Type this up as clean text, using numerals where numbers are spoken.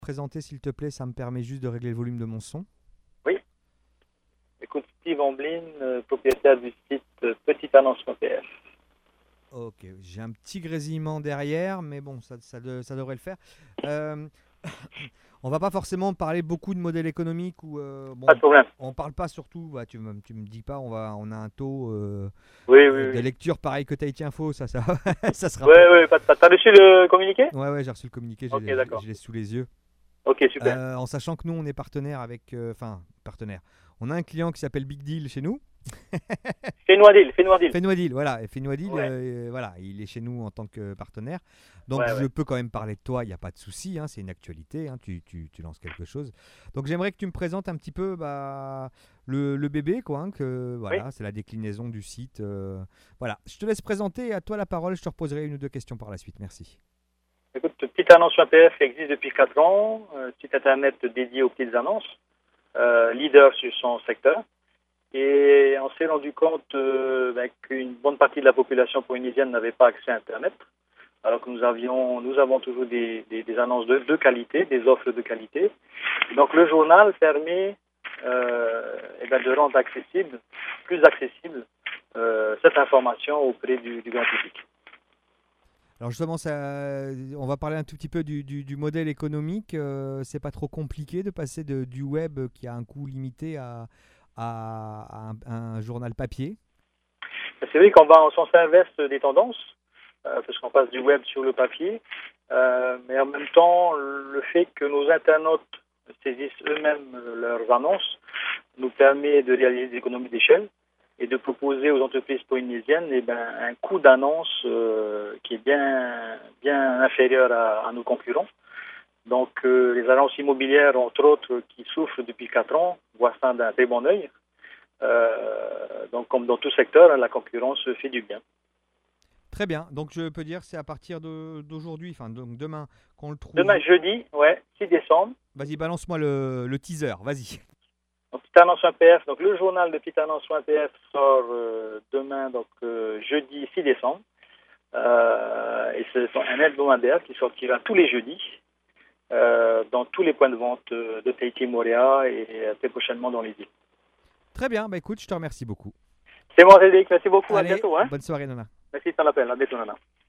Présenter s'il te plaît, ça me permet juste de régler le volume de mon son. Oui. Écoute, Steve Amblin, propriétaire du site petiteannonce.pr. Ok, j'ai un petit grésillement derrière, mais bon, ça devrait le faire. Euh, on va pas forcément parler beaucoup de modèles économiques ou Pas de problème. on parle pas surtout. Bah, tu me dis pas, on a un taux Oui, oui, de oui. lecture pareil que Tahiti Info, ça, ça sera Oui, pas. oui, t'as reçu le communiqué? Ouais, j'ai reçu le communiqué, Ok, d'accord. je l'ai sous les yeux. Ok, super. En sachant que nous, on est partenaire avec, partenaire. On a un client qui s'appelle Big Deal chez nous. Fais-nous deal, fais-nous deal. Fenouil Deal, voilà. Et Fenouil Deal, Ouais, voilà, il est chez nous en tant que partenaire. Donc ouais, je ouais. peux quand même parler de toi, il n'y a pas de souci, hein, c'est une actualité, hein, tu lances quelque chose. Donc j'aimerais que tu me présentes un petit peu le bébé, quoi, hein, que Oui. voilà, c'est la déclinaison du site. Voilà, je te laisse présenter, à toi la parole, je te reposerai une ou deux questions par la suite, merci. Écoute, petiteannonce.pr existe depuis 4 ans, site internet dédié aux petites annonces, leader sur son secteur. Et on s'est rendu compte qu'une bonne partie de la population polynésienne n'avait pas accès à Internet, alors que nous avons toujours des annonces de qualité, des offres de qualité. Donc le journal permet de rendre accessible, plus accessible, cette information auprès du grand public. Alors justement, on va parler un tout petit peu du modèle économique. C'est pas trop compliqué de passer du web qui a un coût limité à un journal papier. C'est vrai qu'on s'inverse des tendances, parce qu'on passe du web sur le papier, mais en même temps, le fait que nos internautes saisissent eux-mêmes leurs annonces nous permet de réaliser des économies d'échelle et de proposer aux entreprises polynésiennes un coût d'annonce qui est bien inférieur à nos concurrents. Donc les agences immobilières, entre autres, qui souffrent depuis 4 ans, voient ça d'un très bon œil. Donc comme dans tout secteur, la concurrence fait du bien. Très bien. Donc je peux dire c'est à partir d'aujourd'hui, enfin donc demain, qu'on le Demain, trouve. jeudi, ouais, 6 décembre, Vas-y, balance-moi le teaser. Vas-y. donc Petite Annonce.pf, donc le journal de Petite Annonce.pf sort demain, donc jeudi 6 décembre. Et c'est un hebdomadaire qui sortira tous les jeudis dans tous les points de vente de Tahiti Moréa et très prochainement dans les îles. Très bien. Bah écoute, je te remercie beaucoup. C'est moi, Cédric. Merci beaucoup. À Allez, bientôt. Hein. bonne soirée, Nana. Merci de ton appel. À bientôt, Nana.